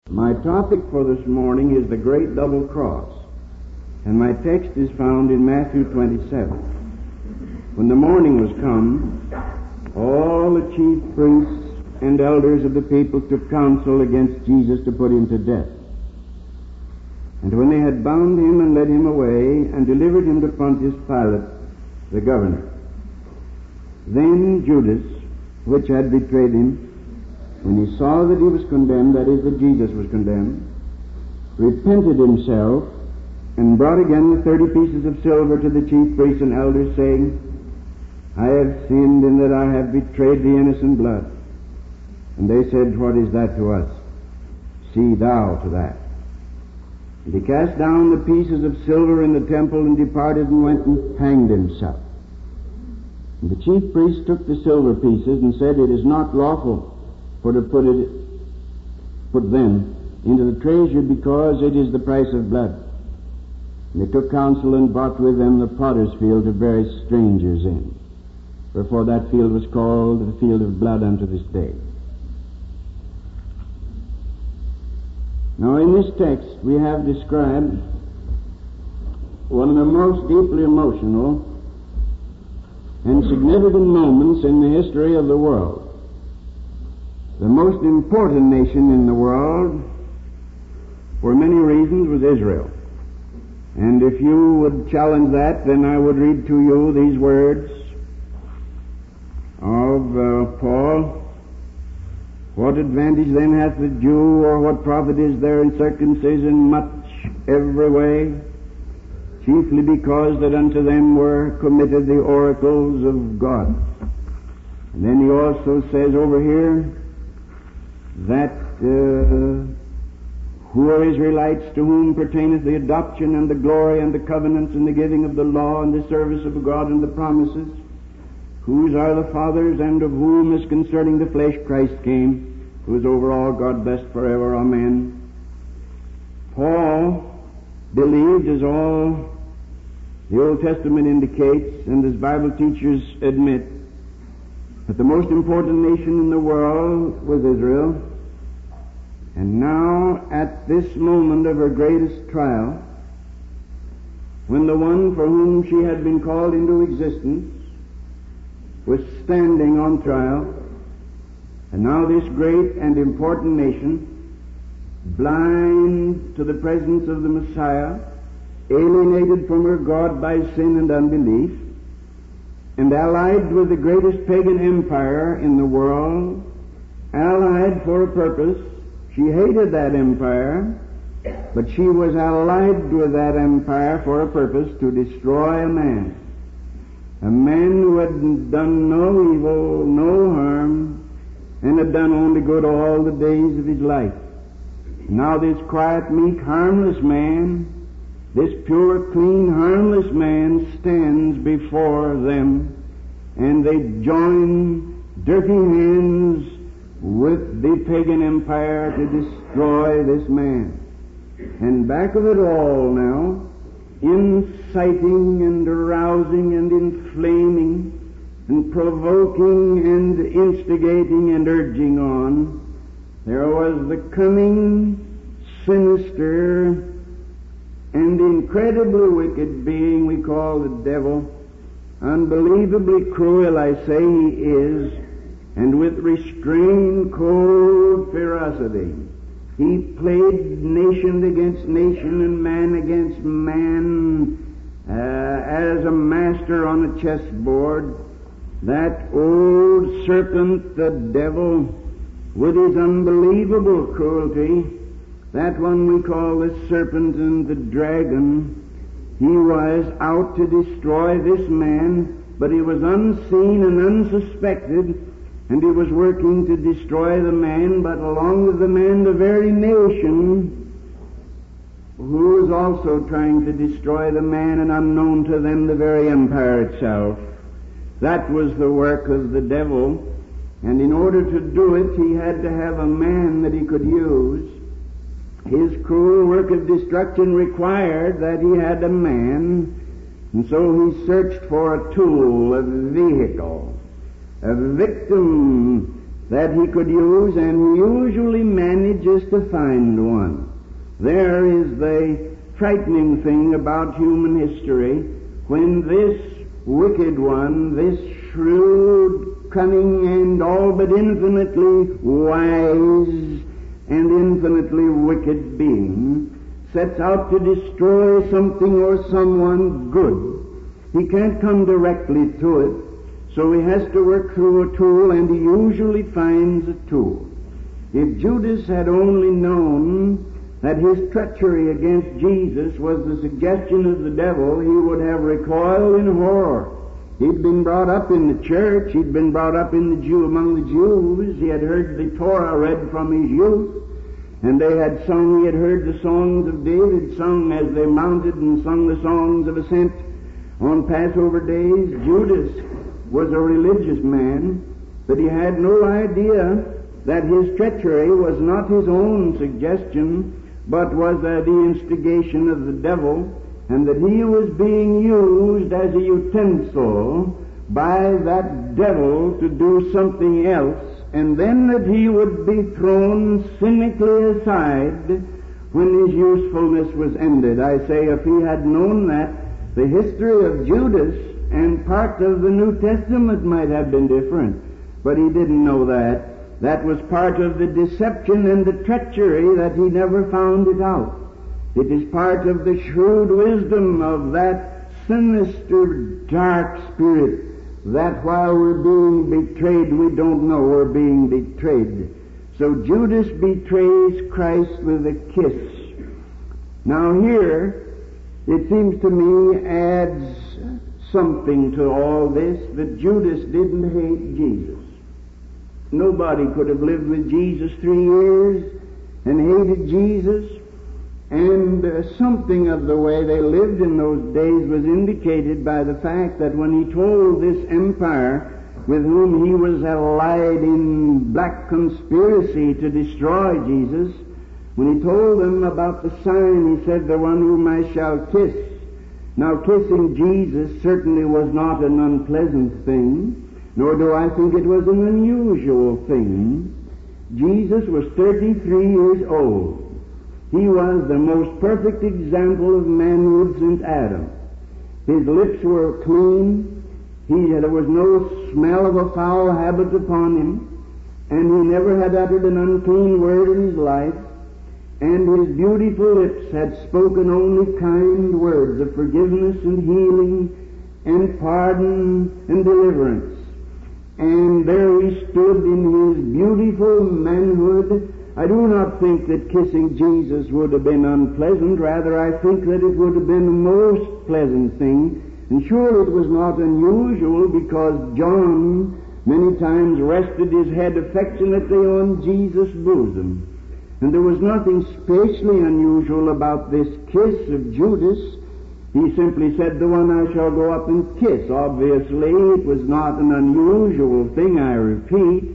My topic for this morning is the Great Double Cross, and my text is found in Matthew 27. When the morning was come, all the chief priests and elders of the people took counsel against Jesus to put him to death. And when they had bound him and led him away, and delivered him to Pontius Pilate, the governor, then Judas, which had betrayed him, when he saw that he was condemned, that is, that Jesus was condemned, repented himself, and brought again the 30 pieces of silver to the chief priests and elders, saying, I have sinned in that I have betrayed the innocent blood. And they said, What is that to us? See thou to that. And he cast down the pieces of silver in the temple, and departed, and went and hanged himself. And the chief priests took the silver pieces, and said, It is not lawful for to put them into the treasure, because it is the price of blood. And they took counsel, and bought with them the potter's field to bury strangers in. Wherefore that field was called the field of blood unto this day. Now in this text we have described one of the most deeply emotional and significant moments in the history of the world. The most important nation in the world, for many reasons, was Israel. And if you would challenge that, then I would read to you these words of Paul. What advantage then hath the Jew, or what profit is there in circumcision? Much every way, chiefly because that unto them were committed the oracles of God. And then he also says over here that who are Israelites, to whom pertaineth the adoption and the glory and the covenants and the giving of the law and the service of God and the promises, whose are the fathers, and of whom as concerning the flesh Christ came, who is over all, God blessed forever. Amen. Paul believed, as all the Old Testament indicates, and as Bible teachers admit, that the most important nation in the world was Israel. And now, at this moment of her greatest trial, when the one for whom she had been called into existence was standing on trial, and now this great and important nation, blind to the presence of the Messiah, alienated from her God by sin and unbelief, and allied with the greatest pagan empire in the world, allied for a purpose. She hated that empire, but she was allied with that empire for a purpose: to destroy a man who had done no evil, no harm, and had done only good all the days of his life. Now this quiet, meek, harmless man, this pure, clean, harmless man stands before them, and they join dirty hands with the pagan empire to destroy this man. And back of it all now, inciting and arousing and inflaming and provoking and instigating and urging on, there was the cunning, sinister, and incredibly wicked being we call the devil. Unbelievably cruel, I say, he is, and with restrained, cold ferocity. He played nation against nation and man against man as a master on a chessboard. That old serpent, the devil, with his unbelievable cruelty, that one we call the serpent and the dragon, he was out to destroy this man, but he was unseen and unsuspected, and he was working to destroy the man, but along with the man, the very nation who was also trying to destroy the man, and unknown to them, the very empire itself. That was the work of the devil, and in order to do it, he had to have a man that he could use. His cruel work of destruction required that he had a man, and so he searched for a tool, a vehicle, a victim that he could use, and he usually manages to find one. There is the frightening thing about human history, when this wicked one, this shrewd, cunning, and all but infinitely wise and infinitely wicked being, sets out to destroy something or someone good. He can't come directly to it, so he has to work through a tool, and he usually finds a tool. If Judas had only known that his treachery against Jesus was the suggestion of the devil, he would have recoiled in horror. He'd been brought up in the church. He'd been brought up among the Jews. He had heard the Torah read from his youth, and they had sung. He had heard the songs of David sung as they mounted and sung the songs of ascent on Passover days. Judas was a religious man, but he had no idea that his treachery was not his own suggestion, but was the instigation of the devil, and that he was being used as a utensil by that devil to do something else, and then that he would be thrown cynically aside when his usefulness was ended. I say, if he had known that, the history of Judas and part of the New Testament might have been different, but he didn't know that. That was part of the deception and the treachery that he never found it out. It is part of the shrewd wisdom of that sinister, dark spirit that while we're being betrayed, we don't know we're being betrayed. So Judas betrays Christ with a kiss. Now here, it seems to me, adds something to all this, that Judas didn't hate Jesus. Nobody could have lived with Jesus 3 years and hated Jesus, and something of the way they lived in those days was indicated by the fact that when he told this empire with whom he was allied in black conspiracy to destroy Jesus, when he told them about the sign, he said, "The one whom I shall kiss." Now, kissing Jesus certainly was not an unpleasant thing, nor do I think it was an unusual thing. Jesus was 33 years old. He was the most perfect example of manhood since Adam. His lips were clean. There was no smell of a foul habit upon him, and he never had uttered an unclean word in his life, and his beautiful lips had spoken only kind words of forgiveness and healing and pardon and deliverance. And there he stood in his beautiful manhood. I do not think that kissing Jesus would have been unpleasant. Rather, I think that it would have been the most pleasant thing. And surely it was not unusual, because John many times rested his head affectionately on Jesus' bosom. And there was nothing spatially unusual about this kiss of Judas. He simply said, "The one I shall go up and kiss." Obviously, it was not an unusual thing, I repeat.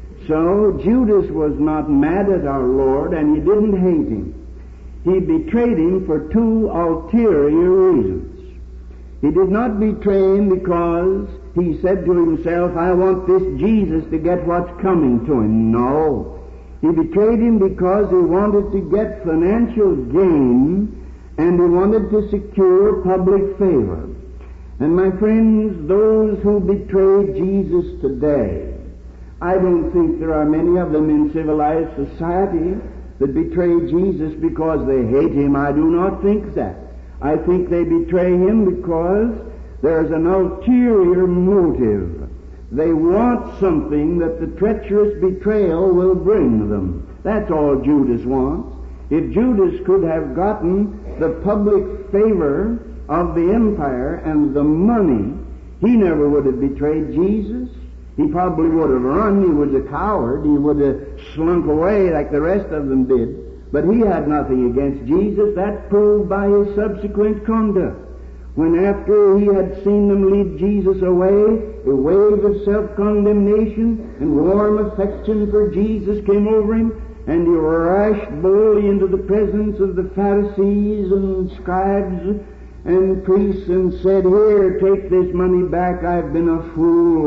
So Judas was not mad at our Lord, and he didn't hate him. He betrayed him for 2 ulterior reasons. He did not betray him because he said to himself, "I want this Jesus to get what's coming to him." No. He betrayed him because he wanted to get financial gain, and he wanted to secure public favor. And my friends, those who betray Jesus today, I don't think there are many of them in civilized society that betray Jesus because they hate him. I do not think that. I think they betray him because there's an ulterior motive. They want something that the treacherous betrayal will bring them. That's all Judas wants. If Judas could have gotten the public favor of the empire and the money, he never would have betrayed Jesus. He probably would have run. He was a coward. He would have slunk away like the rest of them did. But he had nothing against Jesus. That proved by his subsequent conduct. When after he had seen them lead Jesus away, a wave of self-condemnation and warm affection for Jesus came over him, and he rushed boldly into the presence of the Pharisees and scribes and priests and said, "Here, take this money back. I've been a fool.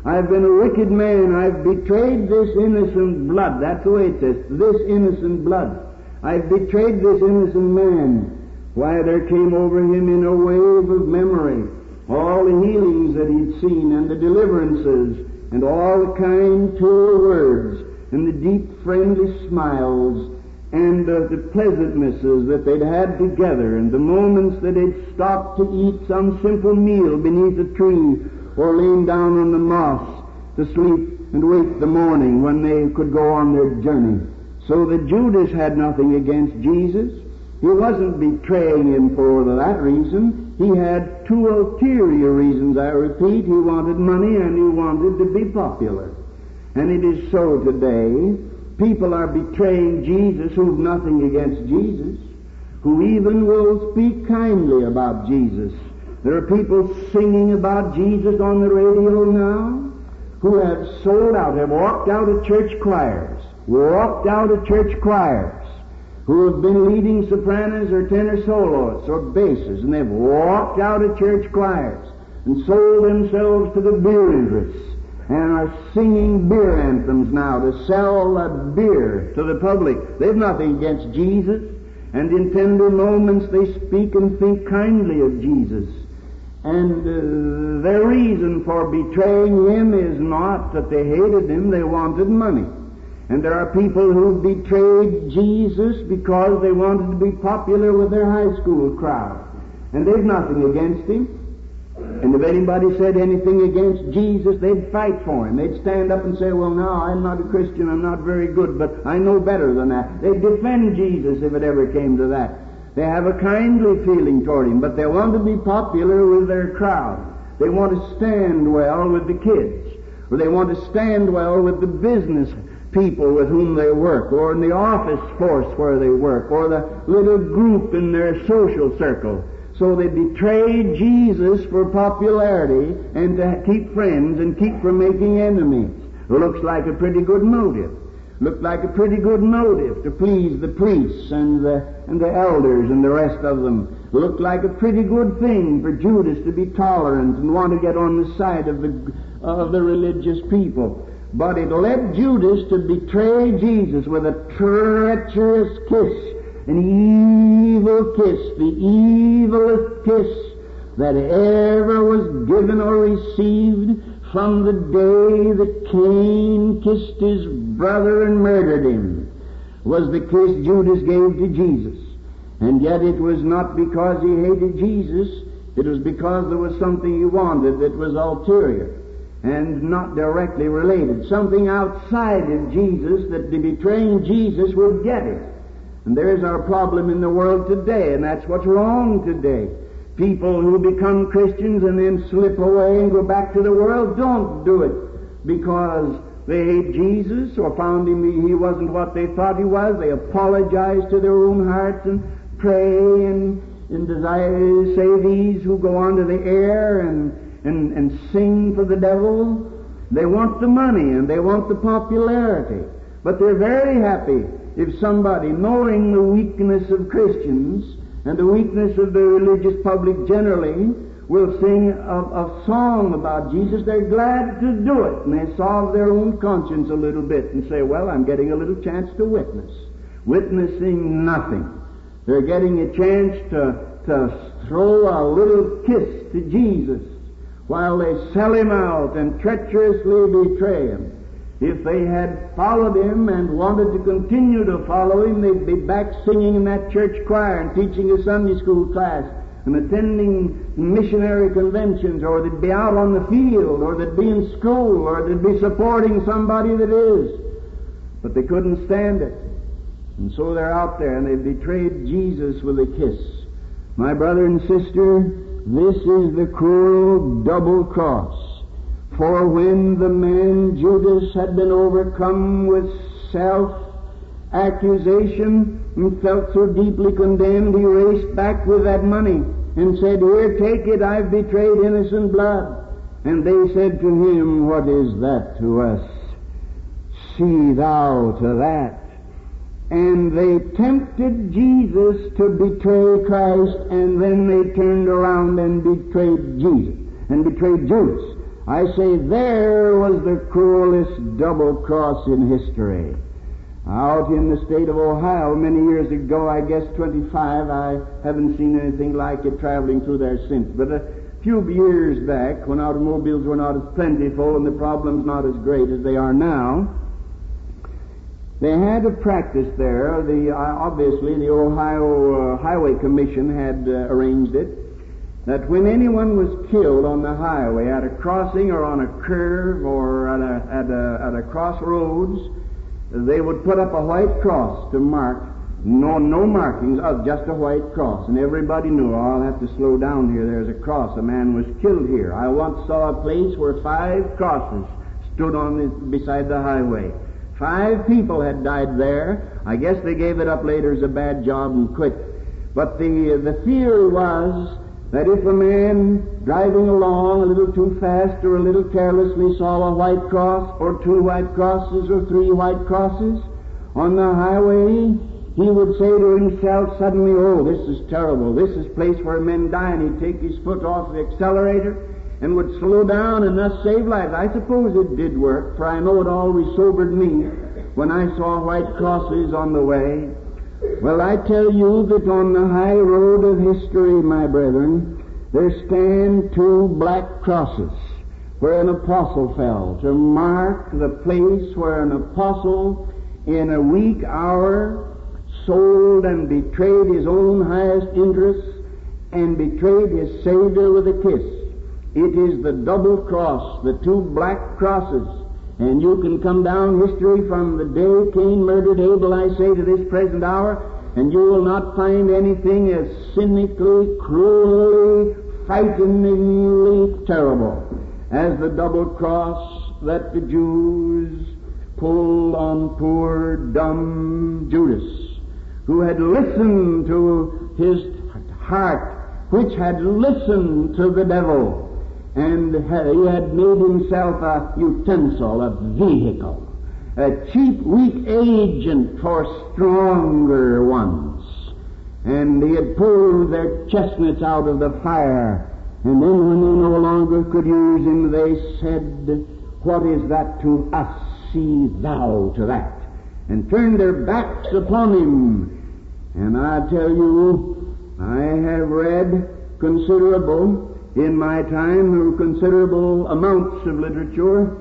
I've been a wicked man. I've betrayed this innocent blood. That's the way it says, this innocent blood. I've betrayed this innocent man. Why, there came over him in a wave of memory all the healings that he'd seen, and the deliverances, and all the kind, pure words, and the deep, friendly smiles, and the pleasantnesses that they'd had together, and the moments that they'd stopped to eat some simple meal beneath a tree, or lain down on the moss to sleep and wait the morning when they could go on their journey. So that Judas had nothing against Jesus. He wasn't betraying him for that reason. He had two ulterior reasons, I repeat. He wanted money and he wanted to be popular. And it is so today. People are betraying Jesus who've nothing against Jesus, who even will speak kindly about Jesus. There are people singing about Jesus on the radio now who have sold out, have walked out of church choirs, who have been leading sopranos or tenor soloists or basses, and they've walked out of church choirs and sold themselves to the beer interests and are singing beer anthems now to sell beer to the public. They've nothing against Jesus, and in tender moments they speak and think kindly of Jesus. And their reason for betraying him is not that they hated him, they wanted money. And there are people who betrayed Jesus because they wanted to be popular with their high school crowd. And they've nothing against him. And if anybody said anything against Jesus, they'd fight for him. They'd stand up and say, well, no, I'm not a Christian, I'm not very good, but I know better than that. They'd defend Jesus if it ever came to that. They have a kindly feeling toward him, but they want to be popular with their crowd. They want to stand well with the kids, or they want to stand well with the business people with whom they work, or in the office force where they work, or the little group in their social circle. So they betray Jesus for popularity and to keep friends and keep from making enemies. Looks like a pretty good motive. Looked like a pretty good motive to please the priests and the elders and the rest of them. Looked like a pretty good thing for Judas to be tolerant and want to get on the side of the religious people. But it led Judas to betray Jesus with a treacherous kiss, an evil kiss, the evilest kiss that ever was given or received from the day that Cain kissed his brother and murdered him, was the kiss Judas gave to Jesus. And yet it was not because he hated Jesus, it was because there was something he wanted that was ulterior and not directly related, something outside of Jesus that the betraying Jesus would get it. And there's our problem in the world today, and that's what's wrong today. People who become Christians and then slip away and go back to the world don't do it because they hate Jesus or found him he wasn't what they thought he was. They apologize to their own hearts and pray and desire to say these who go onto the air and sing for the devil. They want the money and they want the popularity. But they're very happy if somebody, knowing the weakness of Christians and the weakness of the religious public generally, will sing a song about Jesus. They're glad to do it, and they solve their own conscience a little bit and say, well, I'm getting a little chance to witness. Witnessing nothing. They're getting a chance to throw a little kiss to Jesus while they sell him out and treacherously betray him. If they had followed him and wanted to continue to follow him, they'd be back singing in that church choir and teaching a Sunday school class and attending missionary conventions, or they'd be out on the field, or they'd be in school, or they'd be supporting somebody that is. But they couldn't stand it. And so they're out there and they've betrayed Jesus with a kiss. My brother and sister, this is the cruel double cross. For when the man Judas had been overcome with self-accusation and felt so deeply condemned, he raced back with that money and said, here, take it, I've betrayed innocent blood. And they said to him, what is that to us? See thou to that. And they tempted Jesus to betray Christ, and then they turned around and betrayed Jesus, and betrayed Judas. I say there was the cruelest double cross in history. Out in the state of Ohio many years ago, I guess 25, I haven't seen anything like it traveling through there since. But a few years back, when automobiles were not as plentiful and the problems not as great as they are now, they had a practice there. Obviously, the Ohio Highway Commission had arranged it, that when anyone was killed on the highway at a crossing or on a curve or at a crossroads, they would put up a white cross to mark, no markings, just a white cross. And everybody knew, I'll have to slow down here, there's a cross, a man was killed here. I once saw a place where 5 crosses stood beside the highway. 5 people had died there. I guess they gave it up later as a bad job and quit. But the theory was that if a man driving along a little too fast or a little carelessly saw a white cross or 2 white crosses or 3 white crosses on the highway, he would say to himself suddenly, oh, this is terrible. This is a place where men die, and he'd take his foot off the accelerator and would slow down and thus save lives. I suppose it did work, for I know it always sobered me when I saw white crosses on the way. Well, I tell you that on the high road of history, my brethren, there stand 2 black crosses where an apostle fell, to mark the place where an apostle in a weak hour sold and betrayed his own highest interests and betrayed his Savior with a kiss. It is the double cross, the 2 black crosses. And you can come down history from the day Cain murdered Abel, I say, to this present hour, and you will not find anything as cynically, cruelly, frighteningly terrible as the double cross that the Jews pulled on poor, dumb Judas, who had listened to his heart, which had listened to the devil, and he had made himself a utensil, a vehicle, a cheap, weak agent for stronger ones. And he had pulled their chestnuts out of the fire, and then when they no longer could use him, they said, what is that to us? See thou to that. And turned their backs upon him. And I tell you, I have read considerable in my time, considerable amounts of literature.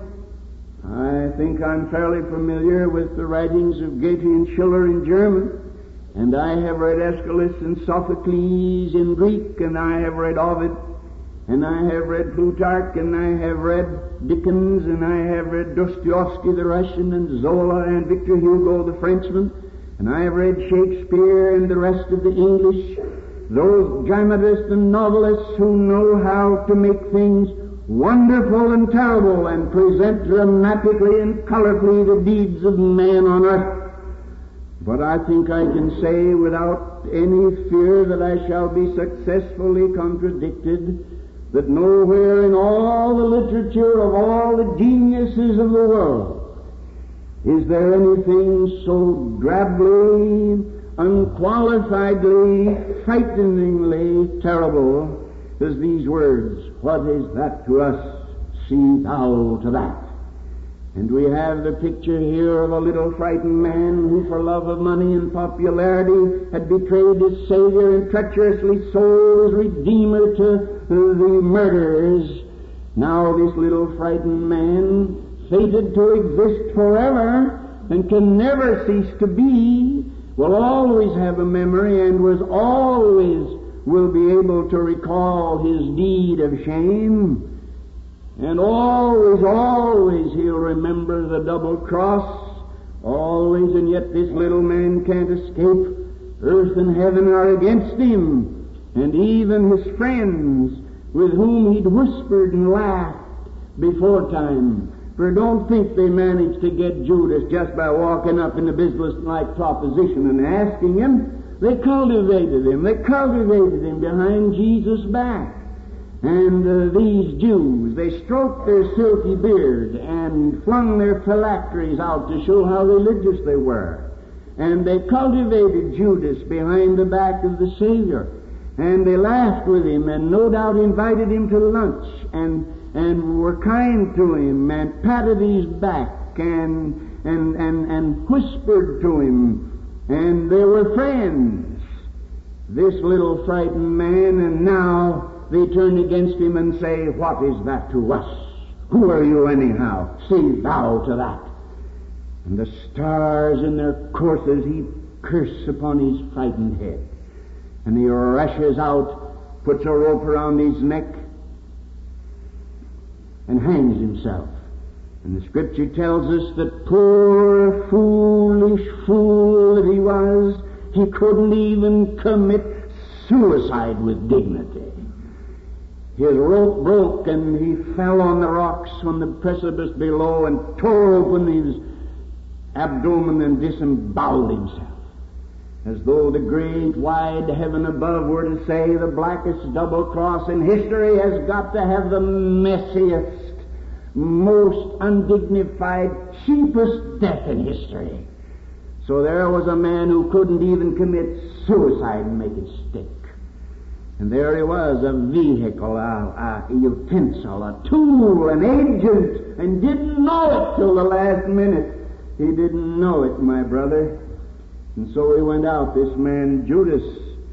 I think I'm fairly familiar with the writings of Goethe and Schiller in German, and I have read Aeschylus and Sophocles in Greek, and I have read Ovid, and I have read Plutarch, and I have read Dickens, and I have read Dostoevsky the Russian, and Zola and Victor Hugo the Frenchman, and I have read Shakespeare and the rest of the English, those dramatists and novelists who know how to make things wonderful and terrible and present dramatically and colorfully the deeds of man on earth. But I think I can say without any fear that I shall be successfully contradicted that nowhere in all the literature of all the geniuses of the world is there anything so drably, unqualifiedly, frighteningly terrible as these words, what is that to us? See thou to that. And we have the picture here of a little frightened man who for love of money and popularity had betrayed his Savior and treacherously sold his Redeemer to the murderers. Now this little frightened man, fated to exist forever and can never cease to be, will always have a memory and will be able to recall his deed of shame. And always he'll remember the double cross, always, and yet this little man can't escape. Earth and heaven are against him, and even his friends with whom he'd whispered and laughed before time. For don't think they managed to get Judas just by walking up in a business-like proposition and asking him. They cultivated him behind Jesus' back. And these Jews, they stroked their silky beard and flung their phylacteries out to show how religious they were. And they cultivated Judas behind the back of the Savior. And they laughed with him and no doubt invited him to lunch. And and were kind to him and patted his back and whispered to him, and they were friends, this little frightened man, and now they turn against him and say, "What is that to us? Who are you anyhow? Say thou to that." And the stars in their courses heap curse upon his frightened head. And he rushes out, puts a rope around his neck, and hangs himself. And the Scripture tells us that poor, foolish fool that he was, he couldn't even commit suicide with dignity. His rope broke and he fell on the rocks on the precipice below and tore open his abdomen and disemboweled himself, as though the great wide heaven above were to say, the blackest double cross in history has got to have the messiest, most undignified, cheapest death in history. So there was a man who couldn't even commit suicide and make it stick. And there he was, a vehicle, a utensil, a tool, an agent, and didn't know it till the last minute. He didn't know it, my brother. And so he went out, this man Judas,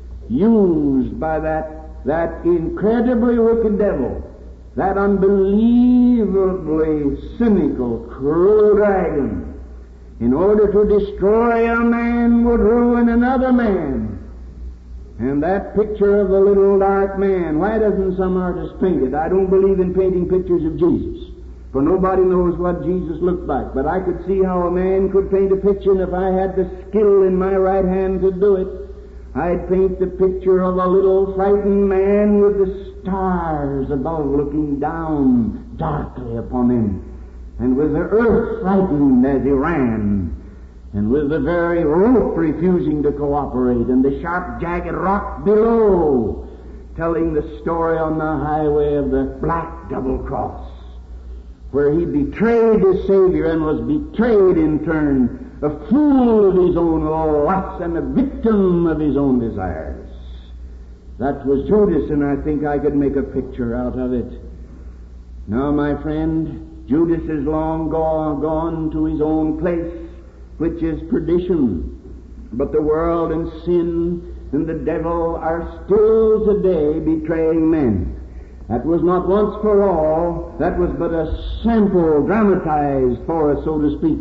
used by that incredibly wicked devil, that unbelievably cynical, cruel dragon, in order to destroy a man would ruin another man. And that picture of the little dark man, why doesn't some artist paint it? I don't believe in painting pictures of Jesus, for nobody knows what Jesus looked like. But I could see how a man could paint a picture, and if I had the skill in my right hand to do it, I'd paint the picture of a little frightened man with the stars above looking down darkly upon him, and with the earth frightened as he ran, and with the very rope refusing to cooperate, and the sharp, jagged rock below, telling the story on the highway of the black double cross, where he betrayed his Savior and was betrayed in turn, a fool of his own lusts and a victim of his own desires. That was Judas, and I think I could make a picture out of it. Now, my friend, Judas is long gone to his own place, which is perdition. But the world and sin and the devil are still today betraying men. That was not once for all. That was but a sample dramatized for us, so to speak.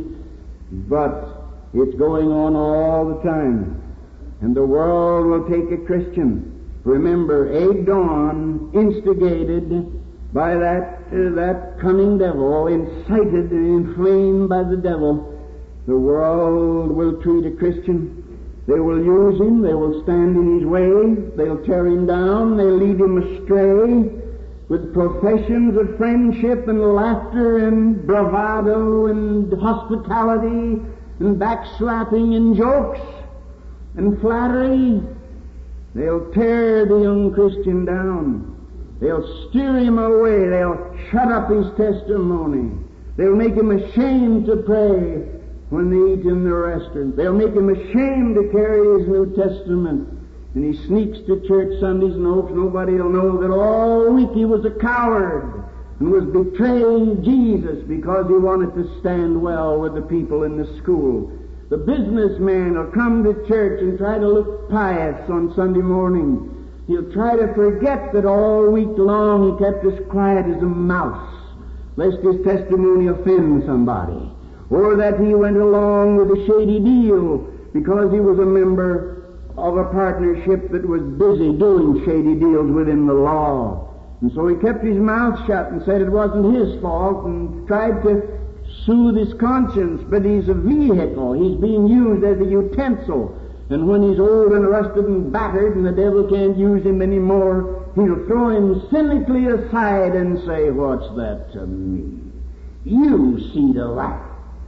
But it's going on all the time. And the world will take a Christian. Remember, Adon, instigated by that cunning devil, incited and inflamed by the devil, the world will treat a Christian. They will use him. They will stand in his way. They'll tear him down. They'll lead him astray with professions of friendship and laughter and bravado and hospitality and backslapping and jokes and flattery. They'll tear the young Christian down. They'll steer him away. They'll shut up his testimony. They'll make him ashamed to pray when they eat in the restaurant. They'll make him ashamed to carry his New Testament. And he sneaks to church Sundays and hopes nobody will know that all week he was a coward and was betraying Jesus because he wanted to stand well with the people in the school. The businessman will come to church and try to look pious on Sunday morning. He'll try to forget that all week long he kept as quiet as a mouse, lest his testimony offend somebody, or that he went along with a shady deal because he was a member of a partnership that was busy doing shady deals within the law. And so he kept his mouth shut and said it wasn't his fault and tried to soothe his conscience, but he's a vehicle. He's being used as a utensil. And when he's old and rusted and battered and the devil can't use him anymore, he'll throw him cynically aside and say, "What's that to me? You see to that."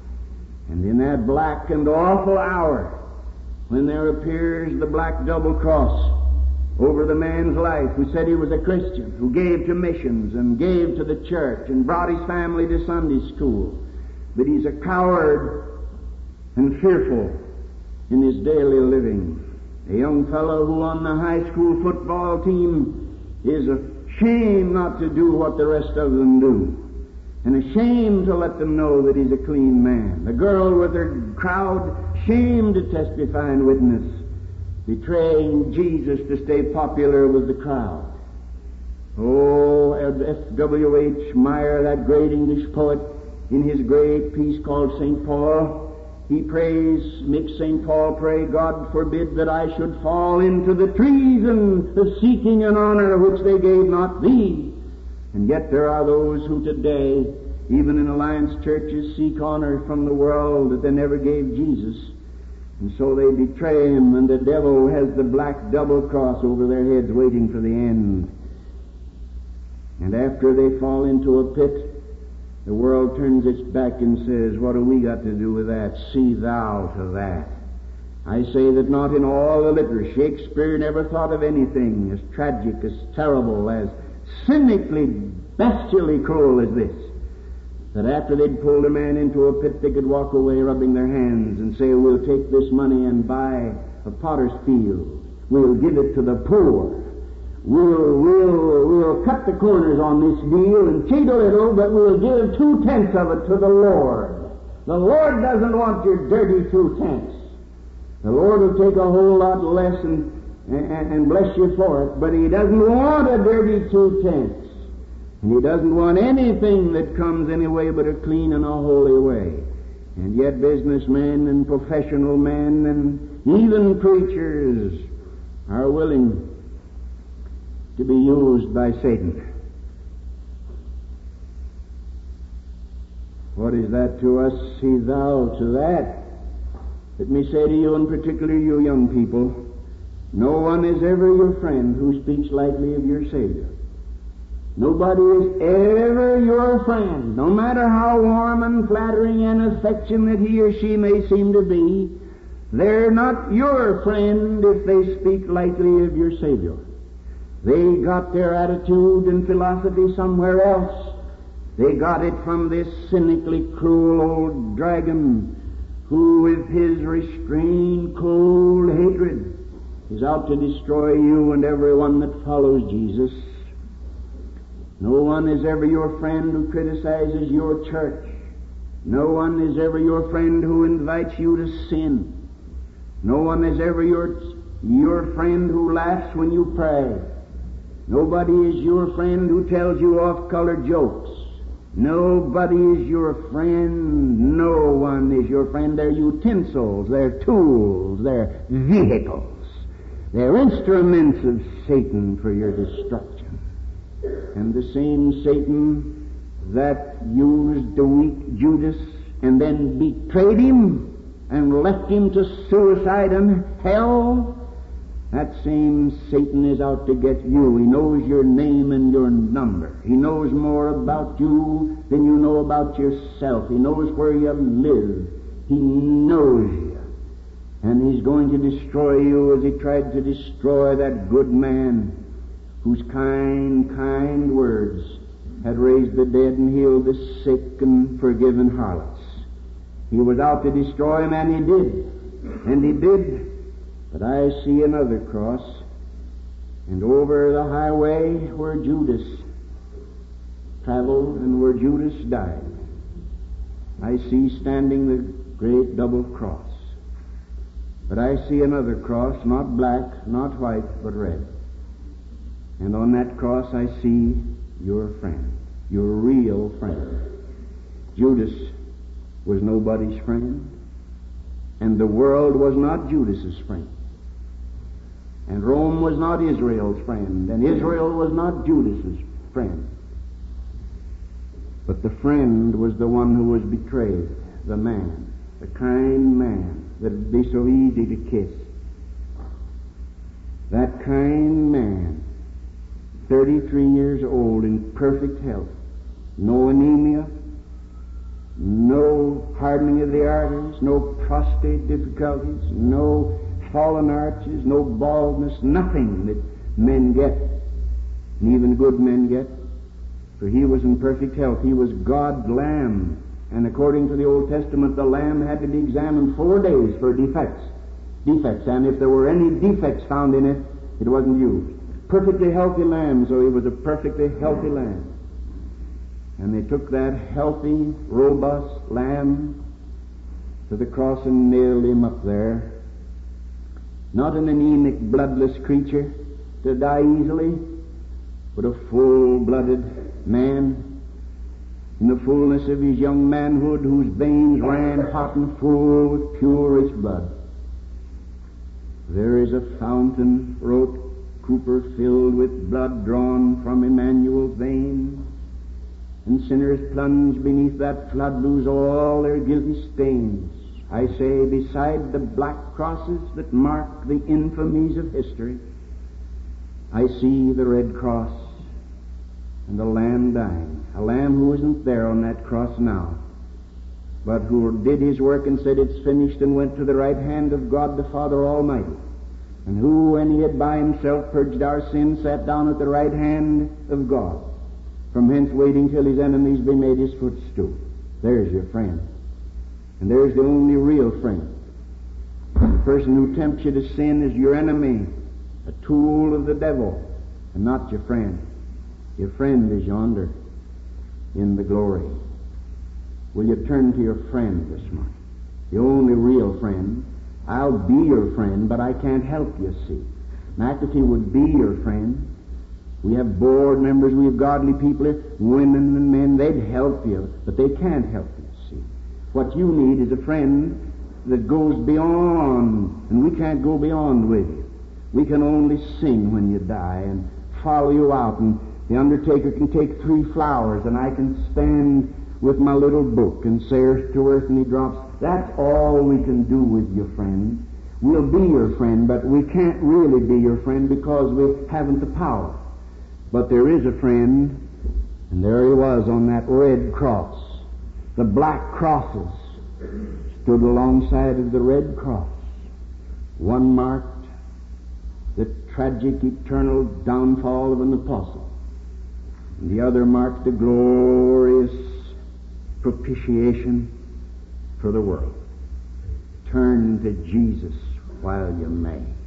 And in that black and awful hour, when there appears the black double cross over the man's life who said he was a Christian, who gave to missions and gave to the church and brought his family to Sunday school, but he's a coward and fearful in his daily living. A young fellow who on the high school football team is a ashamed not to do what the rest of them do, and ashamed to let them know that he's a clean man. The girl with her crowd, ashamed to testify and witness, betraying Jesus to stay popular with the crowd. Oh, F.W.H. Meyer, that great English poet, in his great piece called St. Paul, he prays, makes St. Paul pray, God forbid that I should fall into the treason of seeking an honor which they gave not thee. And yet there are those who today, even in alliance churches, seek honor from the world that they never gave Jesus. And so they betray him, and the devil has the black double cross over their heads waiting for the end. And after they fall into a pit, the world turns its back and says, what have we got to do with that? See thou to that. I say that not in all the literature, Shakespeare never thought of anything as tragic, as terrible, as cynically, bestially cruel as this. That after they'd pulled a man into a pit, they could walk away rubbing their hands and say, we'll take this money and buy a potter's field. We'll give it to the poor. We'll cut the corners on this deal and cheat a little, but we'll give 2/10 of it to the Lord. The Lord doesn't want your dirty 2/10. The Lord will take a whole lot less and bless you for it, but He doesn't want a dirty 2/10. And He doesn't want anything that comes any way but a clean and a holy way. And yet businessmen and professional men and even preachers are willing to be used by Satan. What is that to us? See thou to that. Let me say to you, in particular you young people, no one is ever your friend who speaks lightly of your Savior. Nobody is ever your friend, no matter how warm and flattering and affectionate he or she may seem to be. They're not your friend if they speak lightly of your Savior. They got their attitude and philosophy somewhere else. They got it from this cynically cruel old dragon who, with his restrained, cold hatred, is out to destroy you and everyone that follows Jesus. No one is ever your friend who criticizes your church. No one is ever your friend who invites you to sin. No one is ever your friend who laughs when you pray. Nobody is your friend who tells you off-color jokes. Nobody is your friend. No one is your friend. They're utensils. They're tools. They're vehicles. They're instruments of Satan for your destruction. And the same Satan that used the weak Judas and then betrayed him and left him to suicide and hell, that same Satan is out to get you. He knows your name and your number. He knows more about you than you know about yourself. He knows where you live. He knows you. And he's going to destroy you as he tried to destroy that good man whose kind words had raised the dead and healed the sick and forgiven harlots. He was out to destroy him, and he did. And he did. But I see another cross, and over the highway where Judas traveled and where Judas died, I see standing the great double cross. But I see another cross, not black, not white, but red. And on that cross I see your friend, your real friend. Judas was nobody's friend, and the world was not Judas's friend. And Rome was not Israel's friend, and Israel was not Judas's friend. But the friend was the one who was betrayed, the man, the kind man that would be so easy to kiss. That kind man, 33 years old, in perfect health, no anemia, no hardening of the arteries, no prostate difficulties, no fallen arches, no baldness, nothing that men get, and even good men get. For he was in perfect health. He was God's Lamb. And according to the Old Testament, the Lamb had to be examined 4 days for defects. And if there were any defects found in it, it wasn't used. perfectly healthy lamb, so he was a perfectly healthy lamb. And they took that healthy, robust lamb to the cross and nailed him up there. Not an anemic, bloodless creature to die easily, but a full-blooded man in the fullness of his young manhood, whose veins ran hot and full with pure, rich blood. There is a fountain, wrote Cooper, filled with blood drawn from Emmanuel's veins, and sinners plunge beneath that flood lose all their guilty stains. I say, beside the black crosses that mark the infamies of history, I see the red cross and the Lamb dying, a Lamb who isn't there on that cross now, but who did his work and said it's finished and went to the right hand of God the Father Almighty, and who, when he had by himself purged our sins, sat down at the right hand of God, from hence waiting till his enemies be made his footstool. There's your friend. And there's the only real friend. The person who tempts you to sin is your enemy, a tool of the devil, and not your friend. Your friend is yonder in the glory. Will you turn to your friend this morning? The only real friend. I'll be your friend, but I can't help you, see. McAfee would be your friend. We have board members, we have godly people here, women and men, they'd help you, but they can't help you, see. What you need is a friend that goes beyond, and we can't go beyond with you. We can only sing when you die and follow you out, and the undertaker can take 3 flowers, and I can stand with my little book and say earth to earth, and he drops. That's all we can do with you, friend. We'll be your friend, but we can't really be your friend because we haven't the power. But there is a friend, and there he was on that red cross. The black crosses stood alongside of the red cross. One marked the tragic, eternal downfall of an apostle, and the other marked the glorious propitiation for the world. Turn to Jesus while you may.